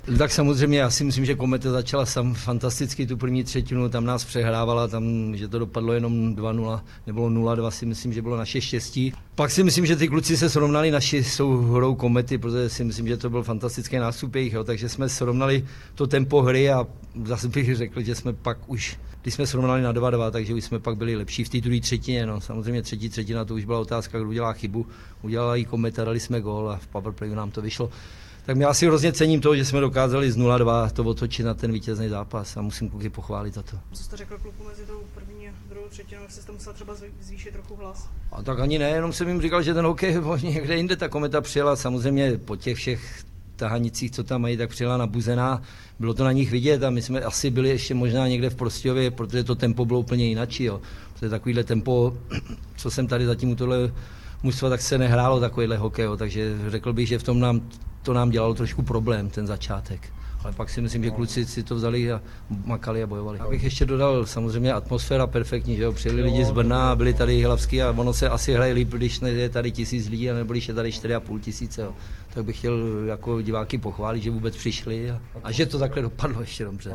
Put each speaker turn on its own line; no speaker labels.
Tak samozřejmě, já si myslím, že Kometa začala fantasticky tu první třetinu, tam nás přehrávala, tam, že to dopadlo jenom 2-0, nebylo 0-2, si myslím, že bylo naše štěstí. Pak si myslím, že ty kluci se srovnali naši souhrou Komety, protože si myslím, že to byl fantastický nástup jejich, takže jsme srovnali to tempo hry a zase bych řekl, že jsme pak už, když jsme srovnali na 2-2, takže už jsme pak byli lepší v té druhé třetině. No. Samozřejmě třetí třetina, to už byla otázka, kdo udělá chybu. Udělala ji Kometa, dali jsme gól a v powerplayu nám to vyšlo. Tak já si hrozně cením toho, že jsme dokázali z 0-2 to otočit na ten vítězný zápas a musím kluky pochválit za to.
Co jste řekl kluku mezi tou první a druhou třetinou, jak jste musel třeba zvýšit trochu hlas?
A tak ani ne, jenom jsem jim říkal, že ten hokej někde jinde, ta Kometa přijela samozřejmě po těch všech tahanicích, co tam mají, tak přijela nabuzená. Bylo to na nich vidět a my jsme asi byli ještě možná někde v Prostějově, protože to tempo bylo úplně jinačí. Jo. Protože takovýhle tempo, co jsem tady zatím u tohle mužstva, tak se nehrálo takovýhle hokej, jo. Takže řekl bych, že v tom to nám dělalo trošku problém, ten začátek. Ale pak si myslím, že kluci si to vzali a makali a bojovali. Abych ještě dodal, samozřejmě atmosféra perfektní, že jo, přijeli lidi z Brna, byli tady hlavský a ono se asi hraje líp, když je tady 1000 lidí a nebo když je tady 4500, jo. Tak bych chtěl jako diváky pochválit, že vůbec přišli a že to takhle dopadlo ještě dobře.